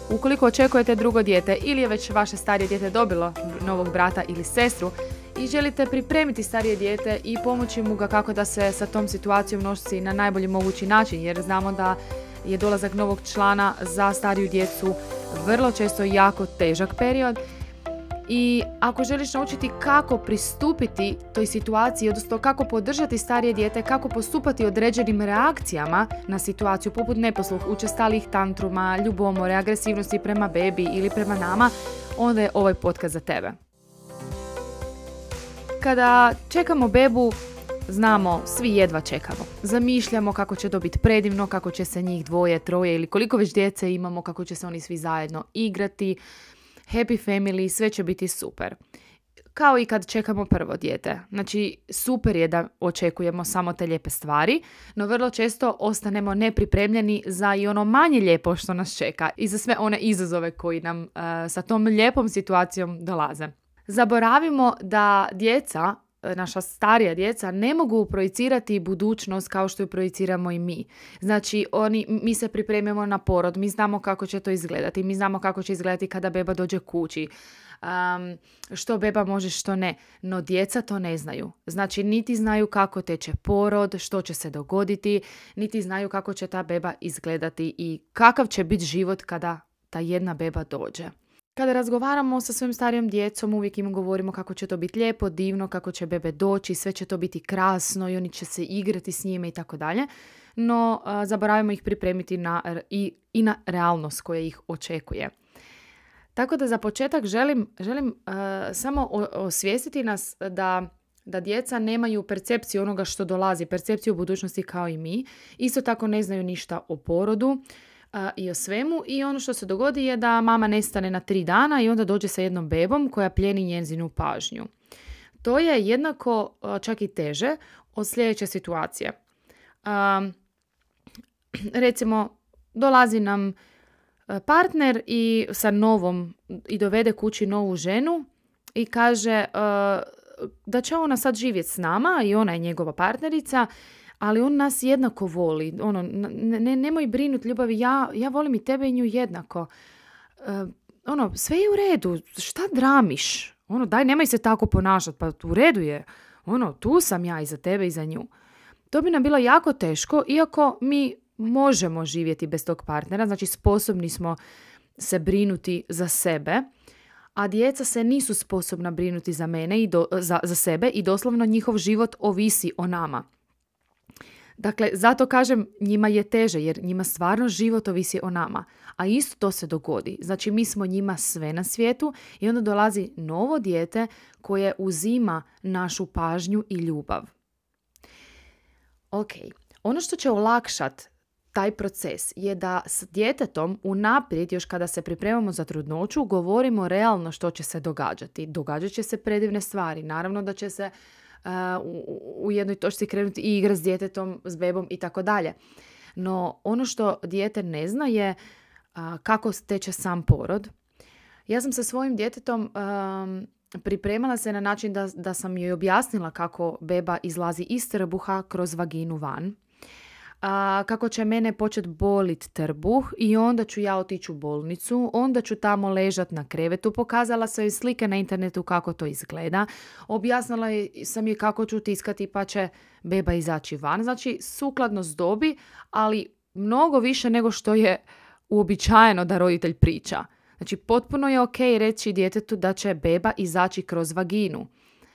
Ukoliko očekujete drugo dijete ili je već vaše starije dijete dobilo novog brata ili sestru i želite pripremiti starije dijete i pomoći mu ga kako da se sa tom situacijom nosi na najbolji mogući način, jer znamo da je dolazak novog člana za stariju djecu vrlo često jako težak period. I ako želiš naučiti kako pristupiti toj situaciji, odnosno kako podržati starije dijete, kako postupati određenim reakcijama na situaciju, poput neposluh, učestalih tantruma, ljubomore, agresivnosti prema bebi ili prema nama, onda je ovaj podcast za tebe. Kada čekamo bebu, znamo, svi jedva čekamo. Zamišljamo kako će to biti predivno, kako će se njih 2, 3 ili koliko već djece imamo, kako će se oni svi zajedno igrati. Happy family, sve će biti super. Kao i kad čekamo prvo dijete. Znači, super je da očekujemo samo te lijepe stvari, no vrlo često ostanemo nepripremljeni za i ono manje lijepo što nas čeka i za sve one izazove koji nam sa tom lijepom situacijom dolaze. Zaboravimo da djeca, naša starija djeca, ne mogu projicirati budućnost kao što ju projiciramo i mi. Znači, mi se pripremimo na porod, mi znamo kako će to izgledati, mi znamo kako će izgledati kada beba dođe kući, što beba može, što ne. No djeca to ne znaju. Znači, niti znaju kako teče porod, što će se dogoditi, niti znaju kako će ta beba izgledati i kakav će biti život kada ta jedna beba dođe. Kada razgovaramo sa svojim starijom djecom, uvijek im govorimo kako će to biti lijepo, divno, kako će bebe doći, sve će to biti krasno i oni će se igrati s njime i tako dalje. No, zaboravimo ih pripremiti i na realnost koja ih očekuje. Tako da za početak želim samo osvijestiti nas da djeca nemaju percepciju onoga što dolazi, percepciju budućnosti kao i mi. Isto tako ne znaju ništa o porodu i o svemu, i ono što se dogodi je da mama nestane na 3 dana i onda dođe sa jednom bebom koja plijeni njezinu pažnju. To je jednako, čak i teže, od sljedeće situacije. Recimo, dolazi nam partner i sa novom i dovede kući novu ženu i kaže da će ona sad živjeti s nama i ona je njegova partnerica, ali on nas jednako voli. Nemoj brinuti, ljubavi, ja volim i tebe i nju jednako. Sve je u redu, šta dramiš? Daj, nemoj se tako ponašati, pa u redu je. Tu sam ja i za tebe i za nju. To bi nam bilo jako teško, iako mi možemo živjeti bez tog partnera, znači sposobni smo se brinuti za sebe, a djeca se nisu sposobna brinuti za mene i za sebe i doslovno njihov život ovisi o nama. Dakle, zato kažem, njima je teže, jer njima stvarno život ovisi o nama. A isto to se dogodi. Znači, mi smo njima sve na svijetu i onda dolazi novo dijete koje uzima našu pažnju i ljubav. Ok, ono što će olakšati taj proces je da s djetetom unaprijed, još kada se pripremamo za trudnoću, govorimo realno što će se događati. Događat će se predivne stvari. Naravno da će se u jednoj točci krenuti i igra s djetetom, s bebom i tako dalje. No ono što dijete ne zna je kako teče sam porod. Ja sam sa svojim djetetom pripremala se na način da sam joj objasnila kako beba izlazi iz trbuha kroz vaginu van. Kako će mene početi bolit trbuh i onda ću ja otići u bolnicu, onda ću tamo ležat na krevetu, pokazala sam joj slike na internetu kako to izgleda, objasnila sam joj kako ću tiskati pa će beba izaći van, znači sukladno s dobi, ali mnogo više nego što je uobičajeno da roditelj priča. Znači potpuno je ok reći djetetu da će beba izaći kroz vaginu.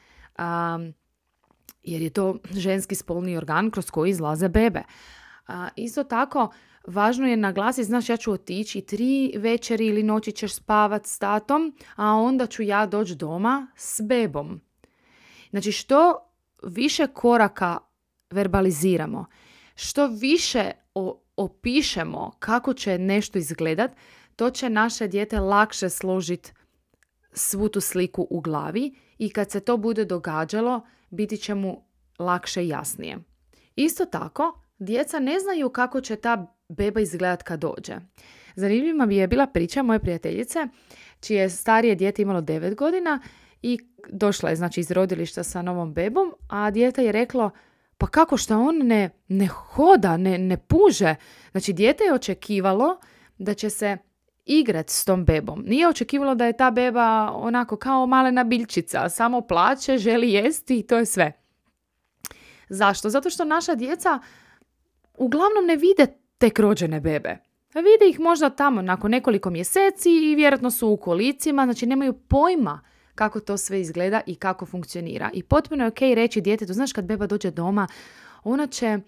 Jer je to ženski spolni organ kroz koji izlaze bebe. Isto tako, važno je naglasiti, znaš, ja ću otići 3 večeri ili noći ćeš spavat s tatom, a onda ću ja doći doma s bebom. Znači, što više koraka verbaliziramo, što više opišemo kako će nešto izgledat, to će naše dijete lakše složiti svu tu sliku u glavi i kad se to bude događalo, biti će mu lakše i jasnije. Isto tako, djeca ne znaju kako će ta beba izgledat kad dođe. Zanimljiva mi je bila priča moje prijateljice, čije starije dijete imalo 9 godina i došla je znači iz rodilišta sa novom bebom, a dijete je reklo, pa kako šta on ne hoda, ne puže. Znači dijete je očekivalo da će se igrati s tom bebom. Nije očekivalo da je ta beba onako kao malena biljčica, samo plače, želi jesti i to je sve. Zašto? Zato što naša djeca uglavnom ne vide tek rođene bebe. Vide ih možda tamo nakon nekoliko mjeseci i vjerojatno su u kolicima, znači nemaju pojma kako to sve izgleda i kako funkcionira. I potpuno je okej reći djetetu, znaš kad beba dođe doma, ona će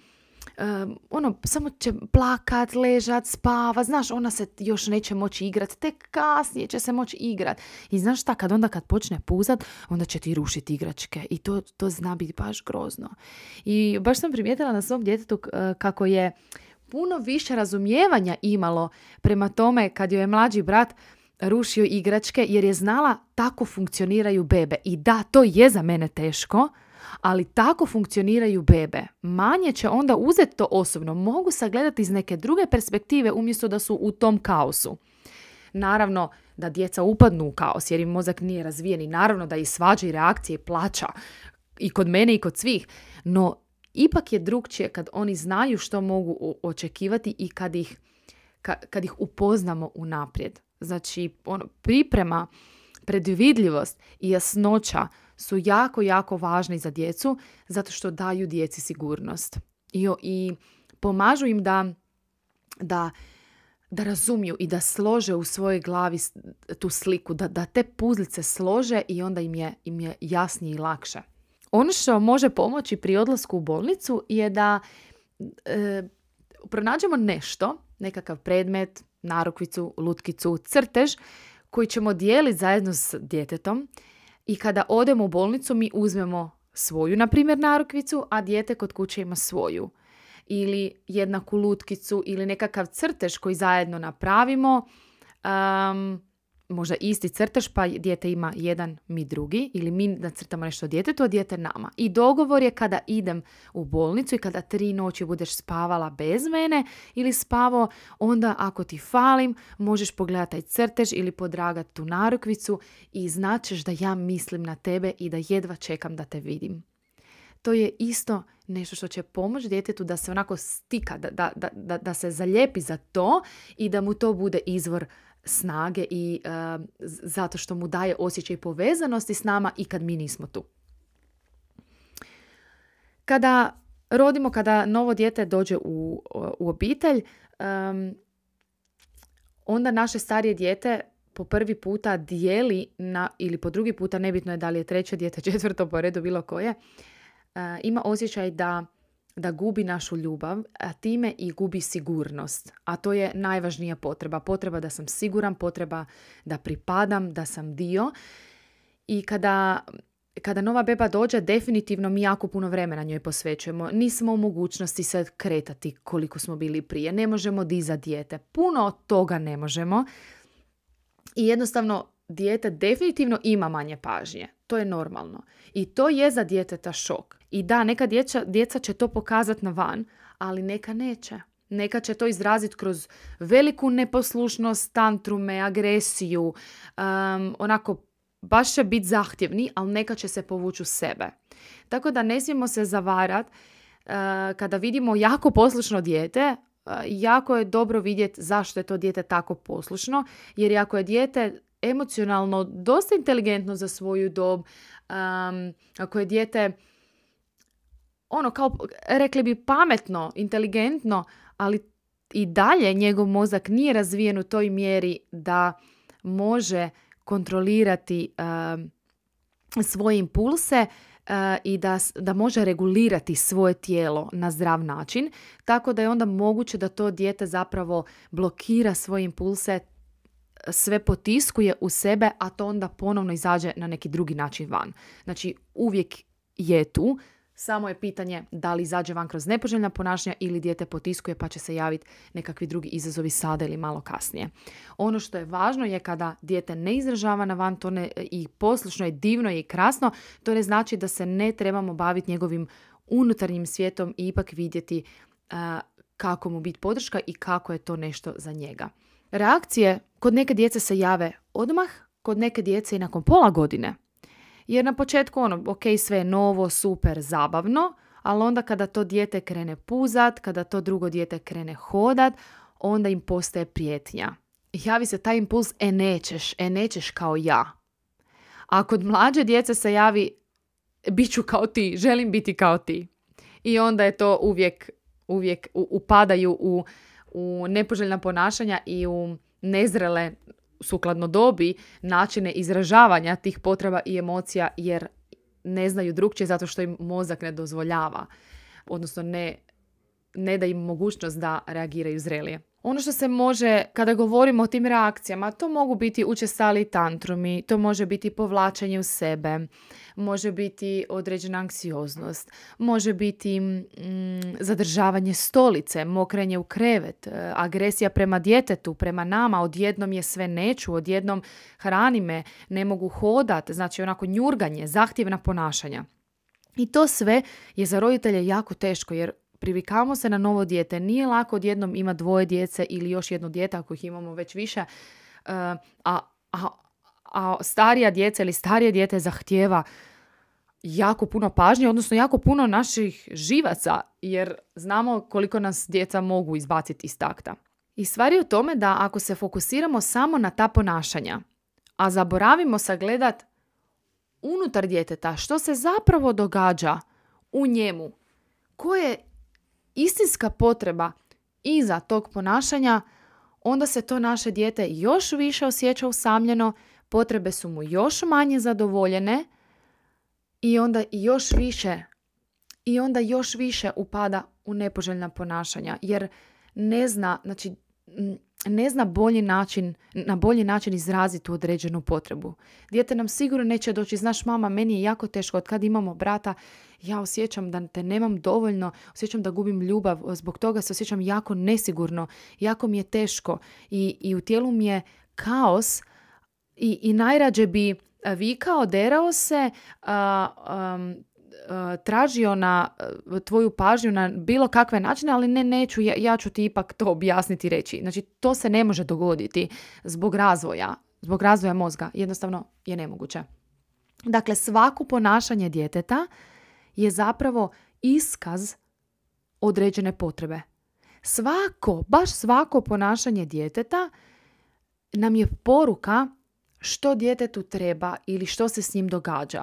samo će plakat, ležat, spava, znaš, ona se još neće moći igrat, tek kasnije će se moći igrat. I znaš šta, kad počne puzat, onda će ti rušiti igračke i to zna biti baš grozno. I baš sam primijetila na svom djetetu kako je puno više razumijevanja imalo prema tome kad joj je mlađi brat rušio igračke, jer je znala tako funkcioniraju bebe. I da, to je za mene teško, ali tako funkcioniraju bebe. Manje će onda uzeti to osobno. Mogu sagledati iz neke druge perspektive umjesto da su u tom kaosu. Naravno da djeca upadnu u kaos jer im mozak nije razvijen i naravno da i svađa i reakcije i plaća i kod mene i kod svih. No ipak je drugčije kad oni znaju što mogu očekivati i kad ih upoznamo unaprijed. Znači priprema, predvidljivost i jasnoća su jako, jako važni za djecu zato što daju djeci sigurnost. I pomažu im da razumiju i da slože u svojoj glavi tu sliku, da te puzlice slože i onda im je jasnije i lakše. Ono što može pomoći pri odlasku u bolnicu je da pronađemo nešto, nekakav predmet, narukvicu, lutkicu, crtež koji ćemo dijeliti zajedno s djetetom. I kada odemo u bolnicu, mi uzmemo svoju, na primjer, narukvicu, a dijete kod kuće ima svoju. Ili jednaku lutkicu ili nekakav crtež koji zajedno napravimo. Možda isti crtež, pa dijete ima jedan, mi drugi. Ili mi nacrtamo nešto djetetu, a dijete nama. I dogovor je kada idem u bolnicu i kada 3 noći budeš spavala bez mene ili spavao, onda ako ti falim, možeš pogledati taj crtež ili podragati tu narukvicu i značeš da ja mislim na tebe i da jedva čekam da te vidim. To je isto nešto što će pomoći djetetu da se onako stika, da se zalijepi za to i da mu to bude izvor snage i zato što mu daje osjećaj povezanosti s nama i kad mi nismo tu. Kada rodimo, kada novo dijete dođe u obitelj, onda naše starije dijete po prvi puta dijeli ili po drugi puta, nebitno je da li je 3. dijete, 4. po redu, bilo koje, ima osjećaj da gubi našu ljubav, a time i gubi sigurnost. A to je najvažnija potreba. Potreba da sam siguran, potreba da pripadam, da sam dio. I kada nova beba dođe, definitivno mi jako puno vremena njoj posvećujemo. Nismo u mogućnosti se kretati koliko smo bili prije. Ne možemo dizati dijete. Puno od toga ne možemo. I jednostavno dijete definitivno ima manje pažnje. To je normalno. I to je za djeteta šok. I da, neka djeca će to pokazati na van, ali neka neće. Neka će to izraziti kroz veliku neposlušnost, tantrume, agresiju, onako baš će biti zahtjevni, ali neka će se povući u sebe. Tako da ne smijemo se zavarati kada vidimo jako poslušno dijete, jako je dobro vidjeti zašto je to dijete tako poslušno, jer ako je dijete emocionalno dosta inteligentno za svoju dob, ako je dijete kao rekli bi pametno, inteligentno, ali i dalje njegov mozak nije razvijen u toj mjeri da može kontrolirati svoje impulse i da može regulirati svoje tijelo na zdrav način, tako da je onda moguće da to dijete zapravo blokira svoje impulse, sve potiskuje u sebe, a to onda ponovno izađe na neki drugi način van. Znači uvijek je tu, samo je pitanje da li izađe van kroz nepoželjna ponašanja ili dijete potiskuje pa će se javiti nekakvi drugi izazovi sada ili malo kasnije. Ono što je važno je kada dijete ne izražava na van, to ne, i poslušno je, divno je i krasno, to ne znači da se ne trebamo baviti njegovim unutarnjim svijetom i ipak vidjeti kako mu biti podrška i kako je to nešto za njega. Reakcije kod neke djece se jave odmah, kod neke djece i nakon pola godine. Jer na početku ok, sve je novo, super, zabavno, ali onda kada to dijete krene puzat, kada to drugo dijete krene hodat, onda im postaje prijetnja. javi se taj impuls, nećeš kao ja. A kod mlađe djece se javi, bit ću kao ti, želim biti kao ti. I onda je to uvijek upadaju u nepoželjna ponašanja i u nezrele, sukladno dobi, načine izražavanja tih potreba i emocija, jer ne znaju drukčije zato što im mozak ne dozvoljava. Odnosno ne da im mogućnost da reagiraju zrelije. Ono što se može, kada govorimo o tim reakcijama, to mogu biti učestali tantrumi, to može biti povlačenje u sebe, može biti određena anksioznost, može biti zadržavanje stolice, mokrenje u krevet, agresija prema djetetu, prema nama, odjednom je sve neću, odjednom hrani me, ne mogu hodati, znači onako njurganje, zahtjevna ponašanja. I to sve je za roditelje jako teško, jer privikavamo se na novo dijete. Nije lako odjednom ima 2 djece ili još jedno dijete ako ih imamo već više, a starija djeca ili starije dijete zahtijeva jako puno pažnje, odnosno jako puno naših živaca, jer znamo koliko nas djeca mogu izbaciti iz takta. I stvar je u tome da ako se fokusiramo samo na ta ponašanja, a zaboravimo sagledat unutar djeteta što se zapravo događa u njemu, koje je istinska potreba iza tog ponašanja, onda se to naše dijete još više osjeća usamljeno, potrebe su mu još manje zadovoljene i onda još više upada u nepoželjna ponašanja, jer ne zna na bolji način izraziti tu određenu potrebu. Dijete nam sigurno neće doći, znaš mama, meni je jako teško, od kad imamo brata, ja osjećam da te nemam dovoljno, osjećam da gubim ljubav, zbog toga se osjećam jako nesigurno, jako mi je teško i u tijelu mi je kaos i najrađe bi vikao, derao se, tražio na tvoju pažnju na bilo kakve načine, ali neću, ja ću ti ipak to objasniti i reći. Znači, to se ne može dogoditi zbog razvoja mozga. Jednostavno je nemoguće. Dakle, svako ponašanje djeteta je zapravo iskaz određene potrebe. Baš svako ponašanje djeteta nam je poruka što djetetu treba ili što se s njim događa.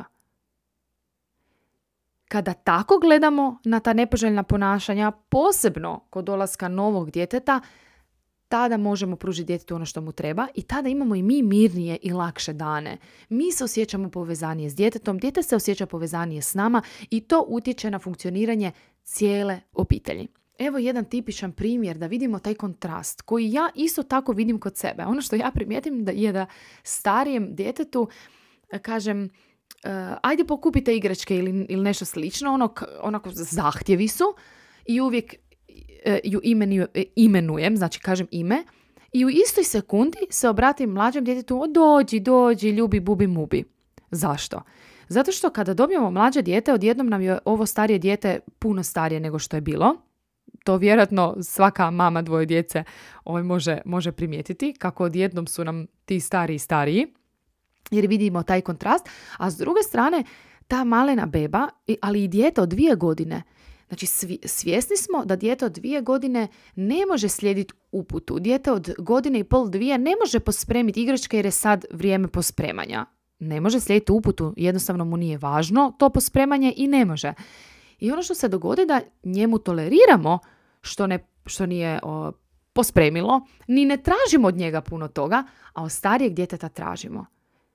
Kada tako gledamo na ta nepoželjna ponašanja, posebno kod dolaska novog djeteta, tada možemo pružiti djetetu ono što mu treba i tada imamo i mi mirnije i lakše dane. Mi se osjećamo povezanije s djetetom, dijete se osjeća povezanije s nama i to utječe na funkcioniranje cijele obitelji. Evo jedan tipičan primjer da vidimo taj kontrast koji ja isto tako vidim kod sebe. Ono što ja primijetim je da starijem djetetu kažem ajde pokupite igračke ili nešto slično, onako zahtjevi su i uvijek ju imenujem, znači kažem ime i u istoj sekundi se obratim mlađem djetetu, dođi, ljubi, bubi, mubi. Zašto? Zato što kada dobijemo mlađe dijete, odjednom nam je ovo starije dijete puno starije nego što je bilo. To vjerojatno svaka mama 2 djece može primijetiti, kako odjednom su nam ti stariji, jer vidimo taj kontrast. A s druge strane, ta malena beba, ali i dijete od 2 godine, znači svjesni smo da dijete od 2 godine ne može slijediti uputu. Dijete od 1,5 godine, 2 ne može pospremiti igračke jer je sad vrijeme pospremanja. Ne može slijediti uputu, jednostavno mu nije važno to pospremanje i ne može. I ono što se dogodi da njemu toleriramo što nije pospremilo, ni ne tražimo od njega puno toga, a od starijeg djeteta tražimo.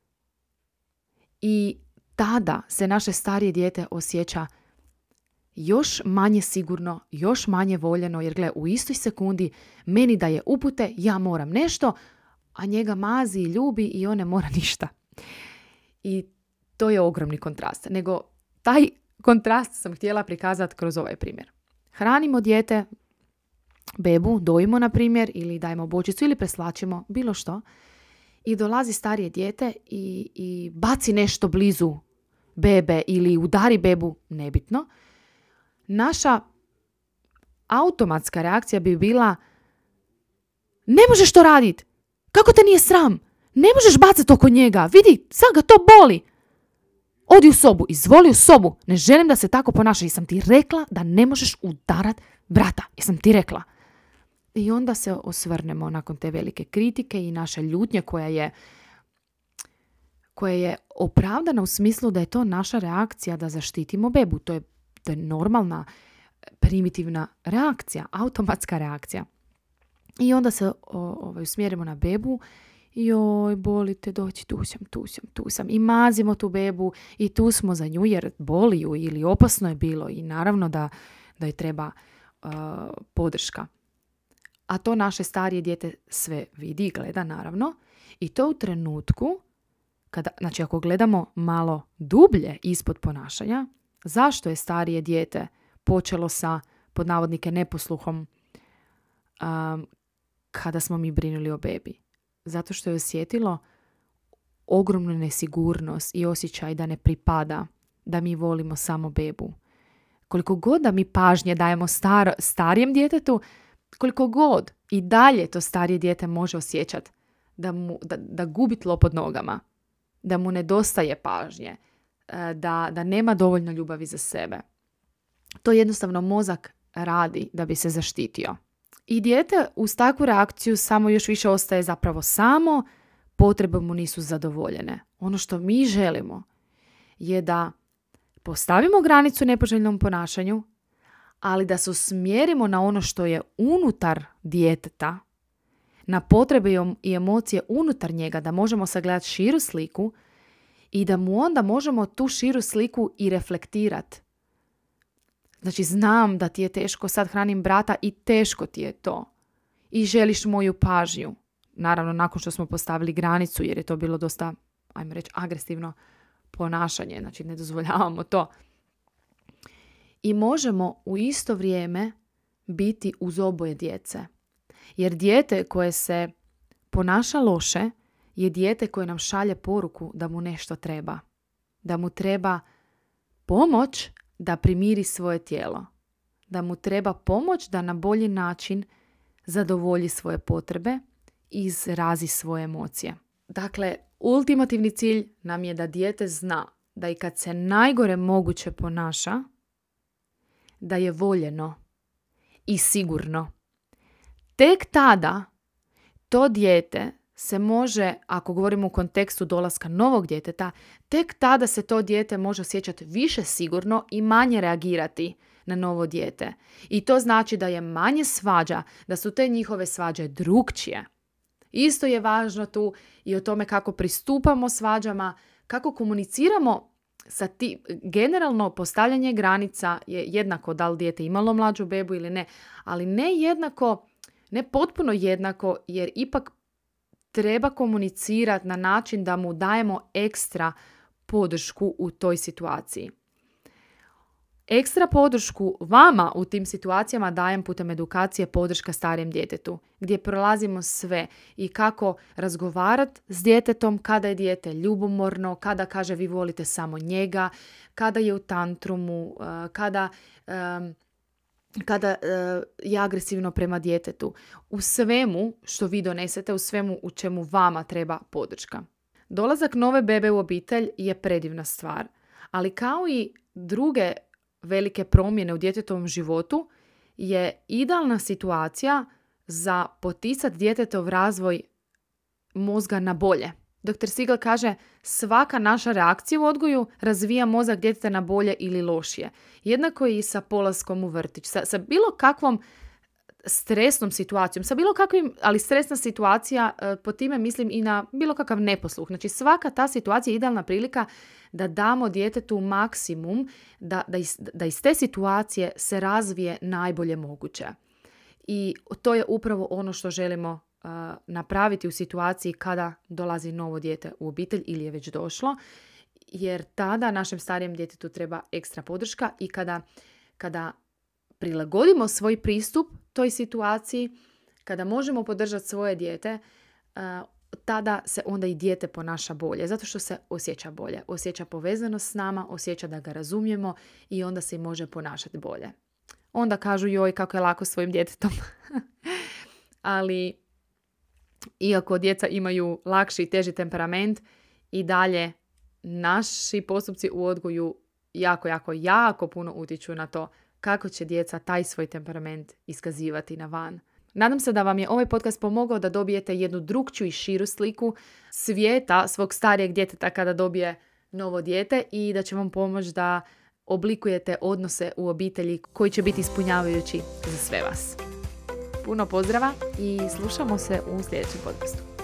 I tada se naše starije dijete osjeća još manje sigurno, još manje voljeno, jer gle, u istoj sekundi meni daje upute, ja moram nešto, a njega mazi i ljubi i on ne mora ništa. I to je ogromni kontrast. Nego taj kontrast sam htjela prikazati kroz ovaj primjer. Hranimo dijete, bebu, dojimo na primjer, ili dajemo bočicu ili preslačimo, bilo što. I dolazi starije dijete i baci nešto blizu bebe ili udari bebu, nebitno. Naša automatska reakcija bi bila ne možeš to raditi, kako te nije sram, ne možeš bacati oko njega, vidi, sad ga to boli. Odi u sobu, izvoli u sobu, ne želim da se tako ponaša, jesam ti rekla da ne možeš udarat brata, jesam ti rekla. I onda se osvrnemo nakon te velike kritike i naše ljutnje koja je opravdana u smislu da je to naša reakcija da zaštitimo bebu. To je normalna, primitivna reakcija, automatska reakcija. I onda se usmjerimo na bebu. Joj, boli te, doći, tu sam. I mazimo tu bebu i tu smo za nju jer boli ju ili opasno je bilo i naravno da joj treba podrška. A to naše starije dijete sve vidi i gleda, naravno. I to u trenutku, znači ako gledamo malo dublje ispod ponašanja, zašto je starije dijete počelo sa, pod navodnike, neposluhom kada smo mi brinuli o bebi? Zato što je osjetilo ogromnu nesigurnost i osjećaj da ne pripada, da mi volimo samo bebu. Koliko god da mi pažnje dajemo starijem djetetu, koliko god i dalje to starije dijete može osjećati da gubi tlo pod nogama, da mu nedostaje pažnje, da nema dovoljno ljubavi za sebe. To jednostavno mozak radi da bi se zaštitio. I dijete uz takvu reakciju samo još više ostaje zapravo samo, potrebe mu nisu zadovoljene. Ono što mi želimo je da postavimo granicu nepoželjnom ponašanju, ali da se usmjerimo na ono što je unutar djeteta, na potrebe i emocije unutar njega, da možemo sagledati širu sliku i da mu onda možemo tu širu sliku i reflektirati. Znači, znam da ti je teško, sad hranim brata i teško ti je to. I želiš moju pažnju. Naravno, nakon što smo postavili granicu, jer je to bilo dosta, ajmo reći, agresivno ponašanje. Znači, ne dozvoljavamo to. I možemo u isto vrijeme biti uz oboje djece. Jer dijete koje se ponaša loše je dijete koje nam šalje poruku da mu nešto treba. Da mu treba pomoć da primiri svoje tijelo. Da mu treba pomoć da na bolji način zadovolji svoje potrebe i izrazi svoje emocije. Dakle, ultimativni cilj nam je da dijete zna da i kad se najgore moguće ponaša, da je voljeno i sigurno. Tek tada to dijete se može, ako govorimo u kontekstu dolaska novog djeteta, tek tada se to dijete može osjećati više sigurno i manje reagirati na novo dijete. I to znači da je manje svađa, da su te njihove svađe drukčije. Isto je važno tu i o tome kako pristupamo svađama, kako komuniciramo sa generalno postavljanje granica je jednako da li dijete imalo mlađu bebu ili ne, ali ne jednako, ne potpuno jednako, jer ipak treba komunicirati na način da mu dajemo ekstra podršku u toj situaciji. Ekstra podršku vama u tim situacijama dajem putem edukacije podrška starijem djetetu, gdje prolazimo sve i kako razgovarati s djetetom kada je dijete ljubomorno, kada kaže vi volite samo njega, kada je u tantrumu, kada je agresivno prema djetetu. U svemu što vi donesete, u svemu u čemu vama treba podrška. Dolazak nove bebe u obitelj je predivna stvar, ali kao i druge velike promjene u djetetovom životu je idealna situacija za poticati djetetov razvoj mozga na bolje. Dr. Siegel kaže, svaka naša reakcija u odgoju razvija mozak djeteta na bolje ili lošije. Jednako je i sa polaskom u vrtić. Sa bilo kakvom stresnom situacijom, sa bilo kakvim, ali stresna situacija, po time mislim i na bilo kakav neposluh. Znači svaka ta situacija je idealna prilika da damo djetetu maksimum, da iz te situacije se razvije najbolje moguće. I to je upravo ono što želimo napraviti u situaciji kada dolazi novo dijete u obitelj ili je već došlo, jer tada našem starijem djetetu treba ekstra podrška i kada prilagodimo svoj pristup toj situaciji, kada možemo podržati svoje dijete, tada se onda i dijete ponaša bolje, zato što se osjeća bolje. Osjeća povezanost s nama, osjeća da ga razumijemo i onda se i može ponašati bolje. Onda kažu, joj, kako je lako svojim djetetom. Ali iako djeca imaju lakši i teži temperament, i dalje naši postupci u odgoju jako puno utječu na to kako će djeca taj svoj temperament iskazivati na van. Nadam se da vam je ovaj podcast pomogao da dobijete jednu drukčiju i širu sliku svijeta svog starijeg djeteta kada dobije novo dijete i da će vam pomoći da oblikujete odnose u obitelji koji će biti ispunjavajući za sve vas. Puno pozdrava i slušamo se u sljedećem podcastu.